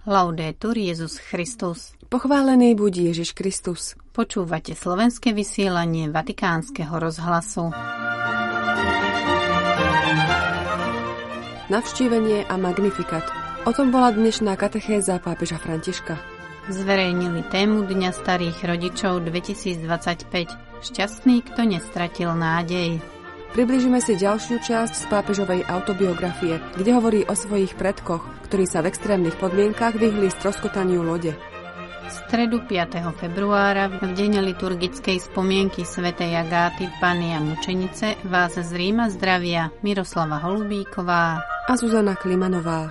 Laudetur Jesus Christus. Pochválený buď Ježiš Kristus. Počúvate slovenské vysielanie Vatikánskeho rozhlasu. Navštívenie a magnifikat. O tom bola dnešná katechéza pápeža Františka. Zverejnili tému Dňa starých rodičov 2025. Šťastný, kto nestratil nádej. Priblížime si ďalšiu časť z pápežovej autobiografie, kde hovorí o svojich predkoch, ktorí sa v extrémnych podmienkach vyhli stroskotaniu lode. V stredu 5. februára, v deň liturgickej spomienky svätej Agáty, Panny a mučenice, vás z Ríma zdravia Miroslava Holubíková a Zuzana Klimanová.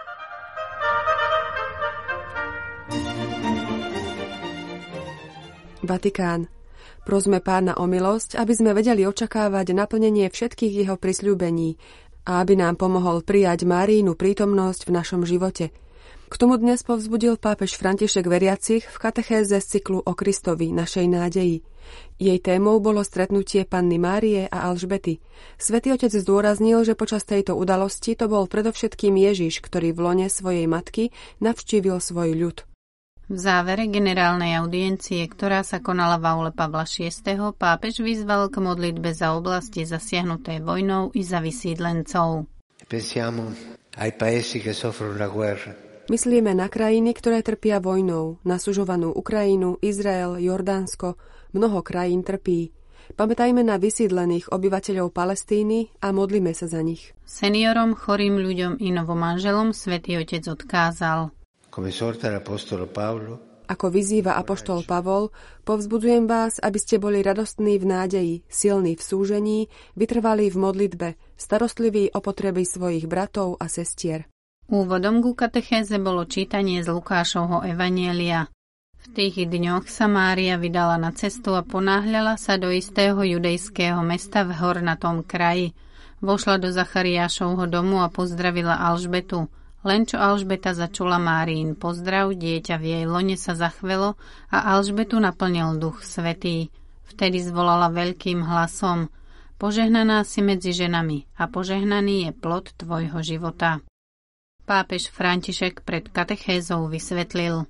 Vatikán. Prosme Pána o milosť, aby sme vedeli očakávať naplnenie všetkých jeho prisľúbení a aby nám pomohol prijať Máriinu prítomnosť v našom živote. K tomu dnes povzbudil pápež František veriacich v katechéze z cyklu o Kristovi, našej nádeji. Jej témou bolo stretnutie Panny Márie a Alžbety. Svätý Otec zdôraznil, že počas tejto udalosti to bol predovšetkým Ježiš, ktorý v lone svojej matky navštívil svoj ľud. V závere generálnej audiencie, ktorá sa konala v aule Pavla VI, pápež vyzval k modlitbe za oblasti zasiahnuté vojnou i za vysídlencov. Myslíme na krajiny, ktoré trpia vojnou, na sužovanú Ukrajinu, Izrael, Jordánsko, mnoho krajín trpí. Pamätajme na vysídlených obyvateľov Palestíny a modlíme sa za nich. Seniorom, chorým ľuďom i novomanželom Svätý Otec odkázal: Ako vyzýva apoštol Pavol, povzbudzujem vás, aby ste boli radostní v nádeji, silní v súžení, vytrvalí v modlitbe, starostliví o potreby svojich bratov a sestier. Úvodom ku katechéze bolo čítanie z Lukášovho evanjelia. V tých dňoch sa Mária vydala na cestu a ponáhľala sa do istého judejského mesta v hornatom kraji. Vošla do Zachariášovho domu a pozdravila Alžbetu. Len čo Alžbeta začula Máriin pozdrav, dieťa v jej lone sa zachvelo a Alžbetu naplnil Duch Svätý. Vtedy zvolala veľkým hlasom: Požehnaná si medzi ženami a požehnaný je plod tvojho života. Pápež František pred katechézou vysvetlil: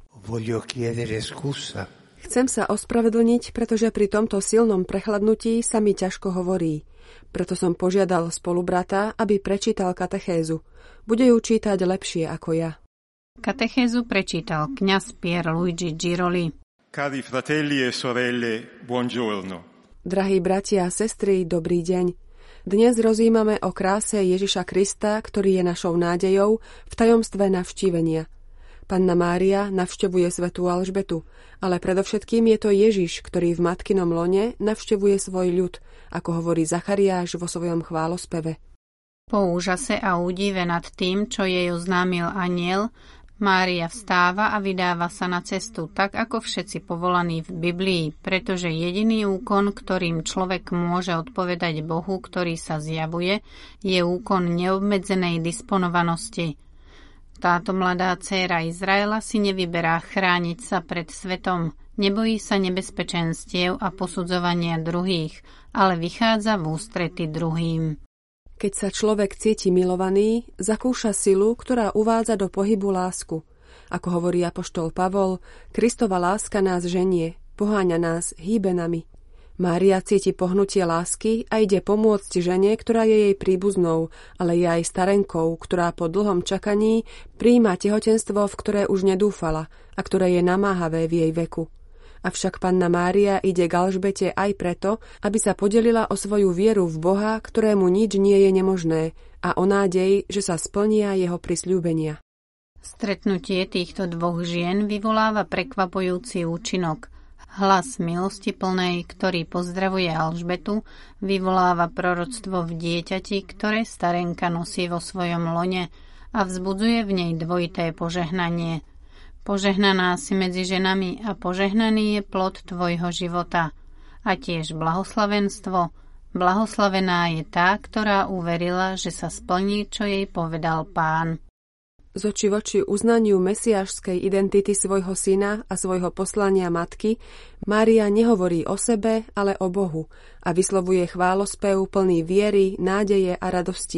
Chcem sa ospravedlniť, pretože pri tomto silnom prechladnutí sa mi ťažko hovorí. Preto som požiadal spolubrata, aby prečítal katechézu. Bude ju čítať lepšie ako ja. Katechézu prečítal kňaz Pierluigi Giroli. Cari fratelli e sorelle, buongiorno. Drahí bratia a sestry, dobrý deň. Dnes rozjímame o kráse Ježiša Krista, ktorý je našou nádejou v tajomstve navštívenia. Panna Mária navštevuje svätú Alžbetu, ale predovšetkým je to Ježiš, ktorý v matkinom lone navštevuje svoj ľud, ako hovorí Zachariáš vo svojom chválospeve. Po úžase a údive nad tým, čo jej oznámil anjel, Mária vstáva a vydáva sa na cestu, tak ako všetci povolaní v Biblii, pretože jediný úkon, ktorým človek môže odpovedať Bohu, ktorý sa zjavuje, je úkon neobmedzenej disponovanosti. Táto mladá dcéra Izraela si nevyberá chrániť sa pred svetom, nebojí sa nebezpečenstiev a posudzovania druhých, ale vychádza v ústrety druhým. Keď sa človek cíti milovaný, zakúša silu, ktorá uvádza do pohybu lásku. Ako hovorí apoštol Pavol, Kristova láska nás ženie, poháňa nás, hýbe nami. Mária cíti pohnutie lásky a ide pomôcť žene, ktorá je jej príbuznou, ale je aj starenkou, ktorá po dlhom čakaní prijíma tehotenstvo, v ktoré už nedúfala a ktoré je namáhavé v jej veku. Avšak Panna Mária ide k Alžbete aj preto, aby sa podelila o svoju vieru v Boha, ktorému nič nie je nemožné, a o nádej, že sa splnia jeho prisľúbenia. Stretnutie týchto dvoch žien vyvoláva prekvapujúci účinok. Hlas milosti plnej, ktorý pozdravuje Alžbetu, vyvoláva proroctvo v dieťati, ktoré starenka nosí vo svojom lone a vzbudzuje v nej dvojité požehnanie. Požehnaná si medzi ženami a požehnaný je plod tvojho života. A tiež blahoslavenstvo. Blahoslavená je tá, ktorá uverila, že sa splní, čo jej povedal Pán. Z očí v oči uznaniu mesiášskej identity svojho syna a svojho poslania matky, Mária nehovorí o sebe, ale o Bohu a vyslovuje chválospev plný viery, nádeje a radosti.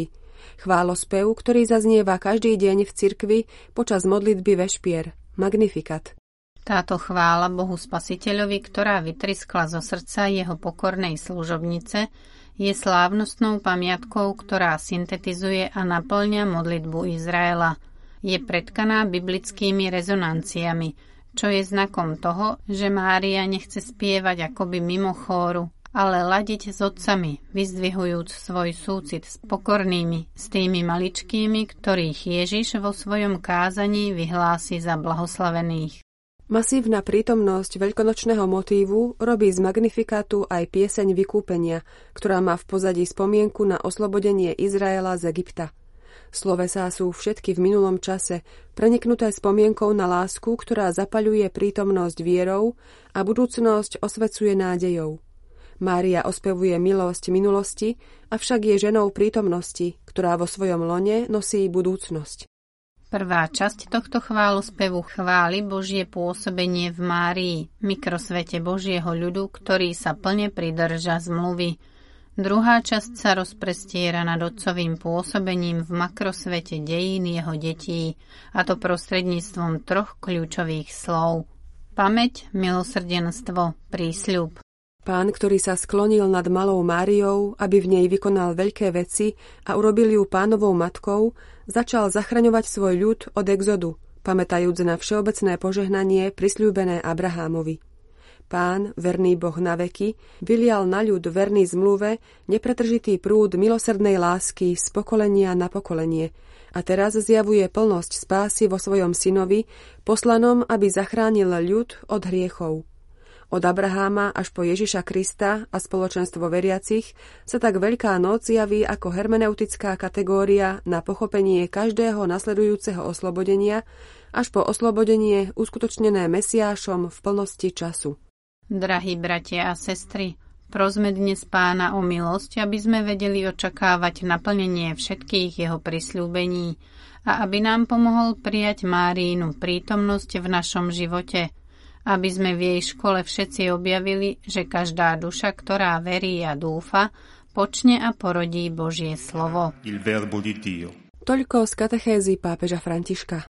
Chválospev, ktorý zaznieva každý deň v cirkvi počas modlitby vešpier, Magnificat. Táto chvála Bohu Spasiteľovi, ktorá vytriskla zo srdca jeho pokornej služobnice, je slávnostnou pamiatkou, ktorá syntetizuje a naplňa modlitbu Izraela. Je predkaná biblickými rezonanciami, čo je znakom toho, že Mária nechce spievať akoby mimo chóru, ale ladiť s otcami, vyzdvihujúc svoj súcit s pokornými, s tými maličkými, ktorých Ježiš vo svojom kázaní vyhlási za blahoslavených. Masívna prítomnosť veľkonočného motívu robí z Magnifikátu aj pieseň vykúpenia, ktorá má v pozadí spomienku na oslobodenie Izraela z Egypta. Slovesá sú všetky v minulom čase, preniknuté spomienkou na lásku, ktorá zapaľuje prítomnosť vierou a budúcnosť osvecuje nádejou. Mária ospevuje milosť minulosti, avšak je ženou prítomnosti, ktorá vo svojom lone nosí budúcnosť. Prvá časť tohto chválospevu chváli Božie pôsobenie v Márii, mikrosvete Božieho ľudu, ktorý sa plne pridrža zmluvy. Druhá časť sa rozprestiera nad otcovým pôsobením v makrosvete dejín jeho detí, a to prostredníctvom troch kľúčových slov. Pamäť, milosrdenstvo, prísľub. Pán, ktorý sa sklonil nad malou Máriou, aby v nej vykonal veľké veci a urobil ju Pánovou matkou, začal zachraňovať svoj ľud od exodu, pamätajúc na všeobecné požehnanie prisľúbené Abrahámovi. Pán, verný Boh na veky, vylial na ľud verný zmluve nepretržitý prúd milosrdnej lásky z pokolenia na pokolenie a teraz zjavuje plnosť spásy vo svojom synovi, poslanom, aby zachránil ľud od hriechov. Od Abraháma až po Ježiša Krista a spoločenstvo veriacich sa tak Veľká noc javí ako hermeneutická kategória na pochopenie každého nasledujúceho oslobodenia až po oslobodenie uskutočnené Mesiášom v plnosti času. Drahí bratia a sestry, prosme dnes Pána o milosť, aby sme vedeli očakávať naplnenie všetkých jeho prisľúbení a aby nám pomohol prijať Máriinu prítomnosť v našom živote, aby sme v jej škole všetci objavili, že každá duša, ktorá verí a dúfa, počne a porodí Božie slovo. Toľko z katechézy pápeža Františka.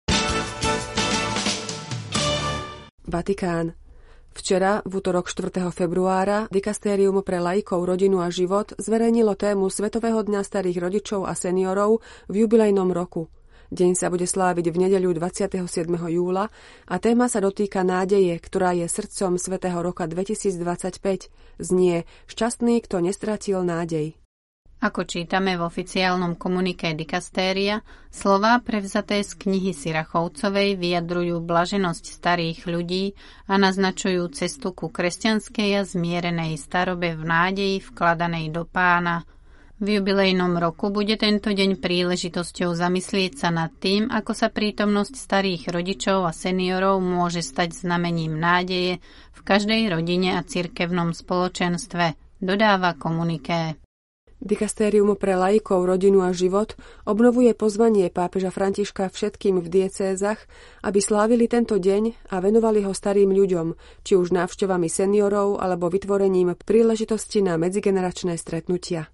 Vatikán. Včera, v utorok 4. februára, Dikastérium pre laikov, rodinu a život zverejnilo tému Svetového dňa starých rodičov a seniorov v jubilejnom roku. Deň sa bude sláviť v nedeľu 27. júla a téma sa dotýka nádeje, ktorá je srdcom Svätého roka 2025. Znie Šťastný, kto nestratil nádej. Ako čítame v oficiálnom komuniké Dikastéria, slová prevzaté z knihy Sirachovcovej vyjadrujú blaženosť starých ľudí a naznačujú cestu ku kresťanskej a zmierenej starobe v nádeji vkladanej do Pána. V jubilejnom roku bude tento deň príležitosťou zamyslieť sa nad tým, ako sa prítomnosť starých rodičov a seniorov môže stať znamením nádeje v každej rodine a cirkevnom spoločenstve, dodáva komuniké. Dikastérium pre laikov, rodinu a život obnovuje pozvanie pápeža Františka všetkým v diecézach, aby slávili tento deň a venovali ho starým ľuďom, či už návštevami seniorov alebo vytvorením príležitosti na medzigeneračné stretnutia.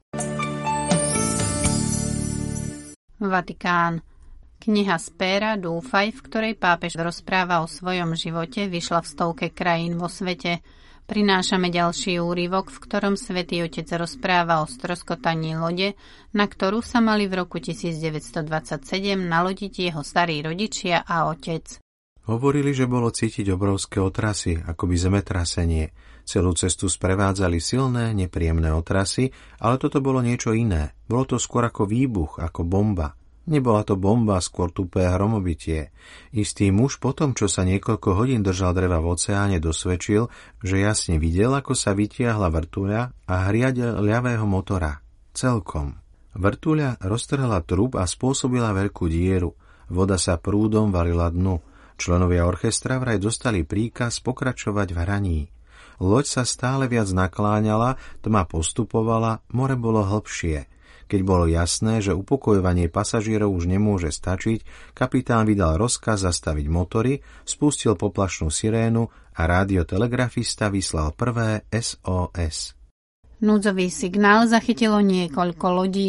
Vatikán. Kniha Spera Dúfaj, v ktorej pápež rozpráva o svojom živote, vyšla v stovke krajín vo svete. Prinášame ďalší úryvok, v ktorom Svätý Otec rozpráva o stroskotaní lode, na ktorú sa mali v roku 1927 nalodiť jeho starí rodičia a otec. Hovorili, že bolo cítiť obrovské otrasy, akoby zemetrasenie. Celú cestu sprevádzali silné, nepríjemné otrasy, ale toto bolo niečo iné. Bolo to skôr ako výbuch, ako bomba. Nebola to bomba, skôr tupé hromobitie. Istý muž po tom, čo sa niekoľko hodín držal dreva v oceáne, dosvedčil, že jasne videl, ako sa vytiahla vrtuľa a hriadeľ ľavého motora. Celkom. Vrtuľa roztrhla trub a spôsobila veľkú dieru. Voda sa prúdom valila dnu. Členovia orchestra vraj dostali príkaz pokračovať v hraní. Loď sa stále viac nakláňala, tma postupovala, more bolo hlbšie. Keď bolo jasné, že upokojovanie pasažierov už nemôže stačiť, kapitán vydal rozkaz zastaviť motory, spustil poplašnú sirénu a rádiotelegrafista vyslal prvé SOS. Núdzový signál zachytilo niekoľko lodí.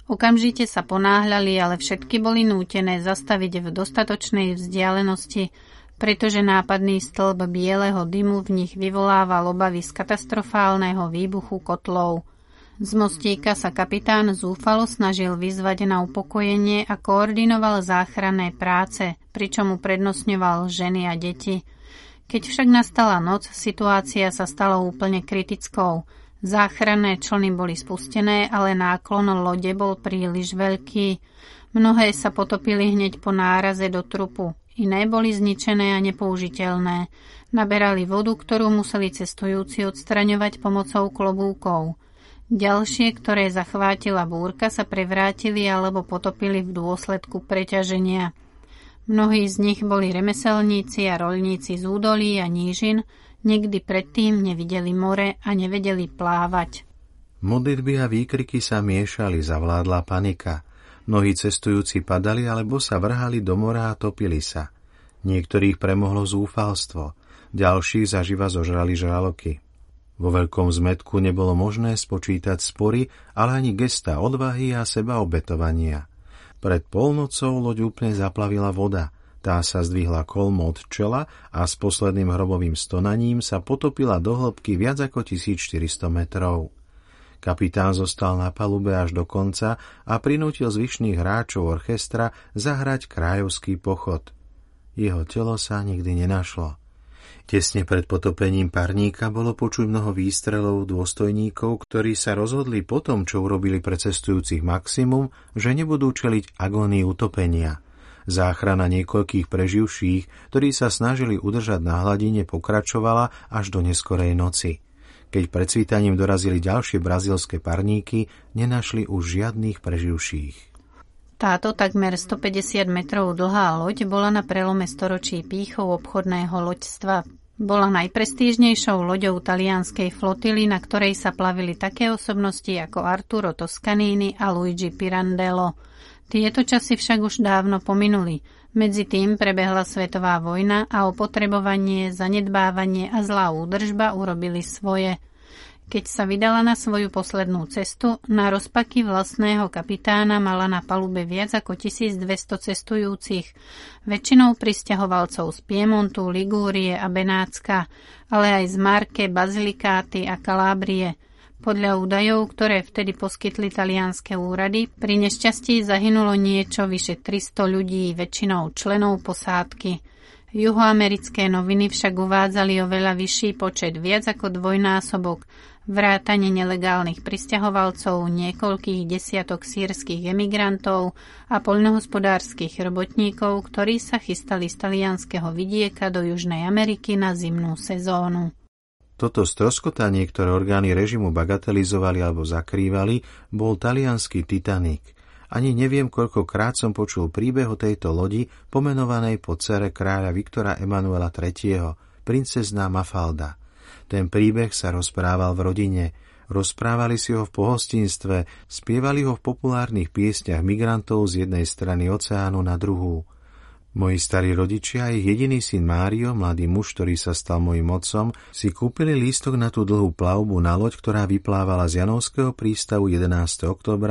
Okamžite sa ponáhľali, ale všetky boli nútené zastaviť v dostatočnej vzdialenosti, pretože nápadný stĺp bieleho dymu v nich vyvolával obavy z katastrofálneho výbuchu kotlov. Z mostíka sa kapitán zúfalo snažil vyzvať na upokojenie a koordinoval záchranné práce, pričom uprednostňoval ženy a deti. Keď však nastala noc, situácia sa stala úplne kritickou. Záchranné člny boli spustené, ale náklon lode bol príliš veľký. Mnohé sa potopili hneď po náraze do trupu. Iné boli zničené a nepoužiteľné. Naberali vodu, ktorú museli cestujúci odstraňovať pomocou klobúkov. Ďalšie, ktoré zachvátila búrka, sa prevrátili alebo potopili v dôsledku preťaženia. Mnohí z nich boli remeselníci a roľníci z údolí a nížin, nikdy predtým nevideli more a nevedeli plávať. Modlitby a výkriky sa miešali, zavládla panika. Mnohí cestujúci padali alebo sa vrhali do mora a topili sa. Niektorých premohlo zúfalstvo, ďalších zaživa zožrali žraloky. Vo veľkom zmätku nebolo možné spočítať spory, ale ani gesta odvahy a sebaobetovania. Pred polnocou loď úplne zaplavila voda. Tá sa zdvihla kolmo od čela a s posledným hrobovým stonaním sa potopila do hĺbky viac ako 1400 metrov. Kapitán zostal na palube až do konca a prinútil zvyšných hráčov orchestra zahrať kráľovský pochod. Jeho telo sa nikdy nenašlo. Tesne pred potopením parníka bolo počuť mnoho výstrelov dôstojníkov, ktorí sa rozhodli po tom, čo urobili pre cestujúcich maximum, že nebudú čeliť agónii utopenia. Záchrana niekoľkých preživších, ktorí sa snažili udržať na hladine, pokračovala až do neskorej noci. Keď pred svítaním dorazili ďalšie brazílske parníky, nenašli už žiadnych preživších. Táto takmer 150 metrov dlhá loď bola na prelome storočí pýchou obchodného loďstva. Bola najprestížnejšou loďou talianskej flotily, na ktorej sa plavili také osobnosti ako Arturo Toscanini a Luigi Pirandello. Tieto časy však už dávno pominuli. Medzi tým prebehla svetová vojna a opotrebovanie, zanedbávanie a zlá údržba urobili svoje. Keď sa vydala na svoju poslednú cestu, na rozpaky vlastného kapitána mala na palube viac ako 1200 cestujúcich, väčšinou prisťahovalcov z Piemontu, Ligúrie a Benátska, ale aj z Marke, Bazilikáty a Kalábrie. Podľa údajov, ktoré vtedy poskytli talianske úrady, pri nešťastí zahynulo niečo vyše 300 ľudí, väčšinou členov posádky. Juhoamerické noviny však uvádzali oveľa vyšší počet, viac ako dvojnásobok, vrátane nelegálnych prisťahovalcov, niekoľkých desiatok sýrskych emigrantov a poľnohospodárskych robotníkov, ktorí sa chystali z talianskeho vidieka do Južnej Ameriky na zimnú sezónu. Toto stroskotanie, ktoré orgány režimu bagatelizovali alebo zakrývali, bol taliansky Titanic. Ani neviem, koľkokrát som počul príbeh o tejto lodi, pomenovanej po dcere kráľa Viktora Emanuela III., princezná Mafalda. Ten príbeh sa rozprával v rodine, rozprávali si ho v pohostinstve, spievali ho v populárnych piesňach migrantov z jednej strany oceánu na druhú. Moji starí rodičia a ich jediný syn Mário, mladý muž, ktorý sa stal mojím otcom, si kúpili lístok na tú dlhú plavbu na loď, ktorá vyplávala z Janovského prístavu 11. októbra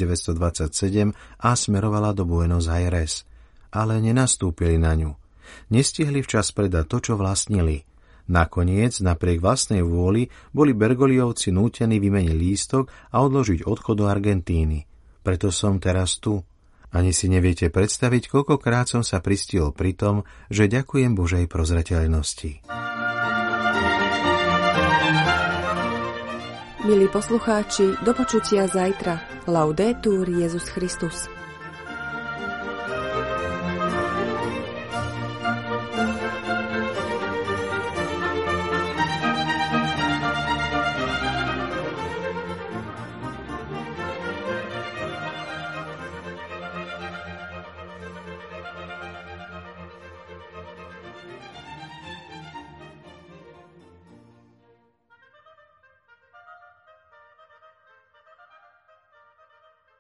1927 a smerovala do Buenos Aires. Ale nenastúpili na ňu. Nestihli včas predať to, čo vlastnili. Nakoniec, napriek vlastnej vôli, boli Bergoliovci nútení vymeniť lístok a odložiť odchod do Argentíny. Preto som teraz tu. Ani si neviete predstaviť, koľkokrát som sa pristihol pri tom, že ďakujem Božej prozreteľnosti. Milí poslucháči, do počutia zajtra. Laudetur Jesus Christus.